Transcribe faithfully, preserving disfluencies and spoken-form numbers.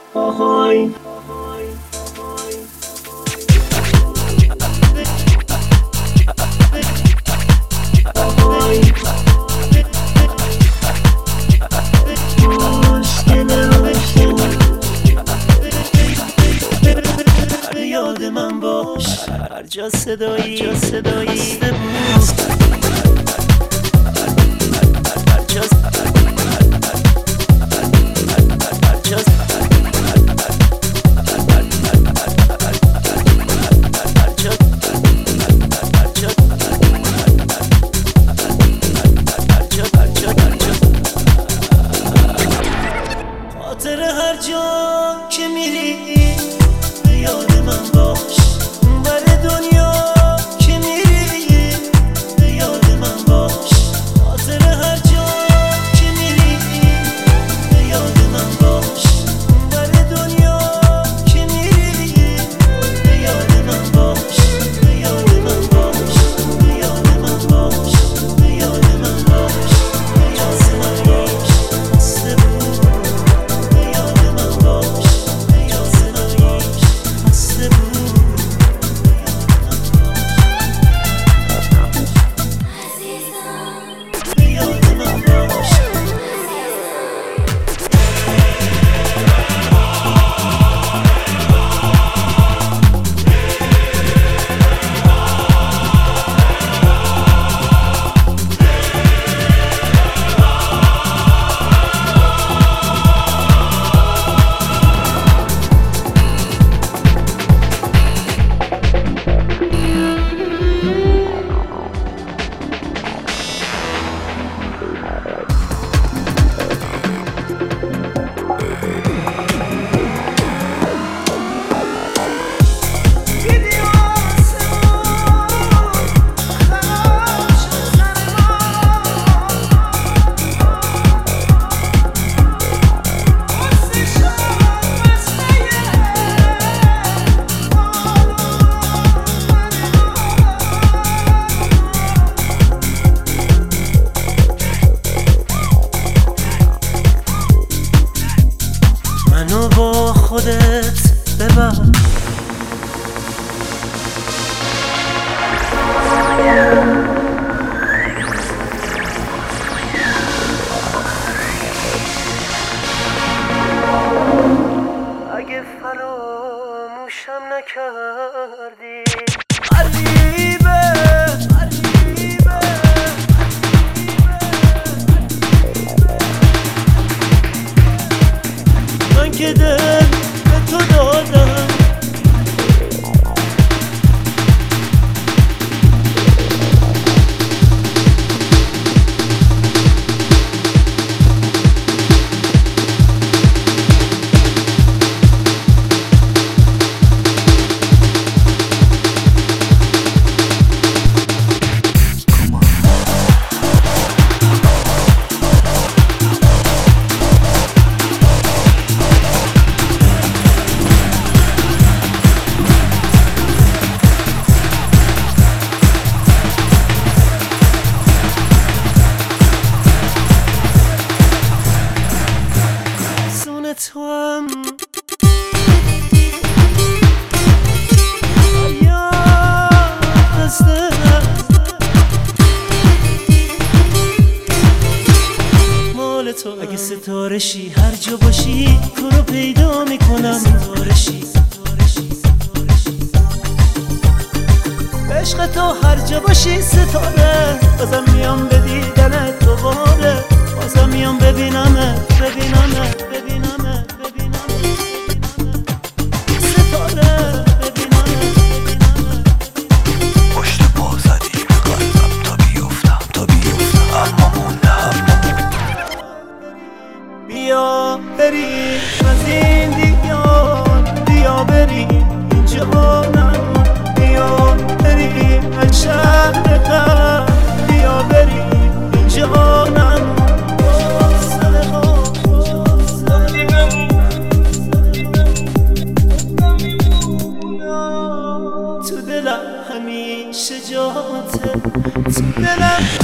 آهای یاد من باش هر جا صدایی جا صدایی خاطر هر جا که میری یاد من باش بر دنیا که میری یاد من باش خاطر هر جا که میری یاد من باش بر دنیا که میری یاد من باش یاد من باش یاد من باش یاد من باش اجازه نداشت خسته بود یاد من باش اجازه نداشت خسته بود یاد من باش منو با خودت ببر اگه فراموشم نکردی غریبه غریبه من که دل به تو دادم تو هم مال تو اگه ستاره شی هر جا باشی تو رو پیدا میکنم ستاره شی عشق تو هر جا باشی ستاره بازم میام به دیدنت دوباره بازم میام ببینمت ببینمت ببینمت ستاره ببینمت پشت پا زدی به قلبم تا بیفتم تا بیفتم اما موندم بیا بریم از این دیار بیا بریم اینجا نمون بیا بریم از شهر غم بیا بریم اینجا نمون تو دلم همیشه جاته تو دلم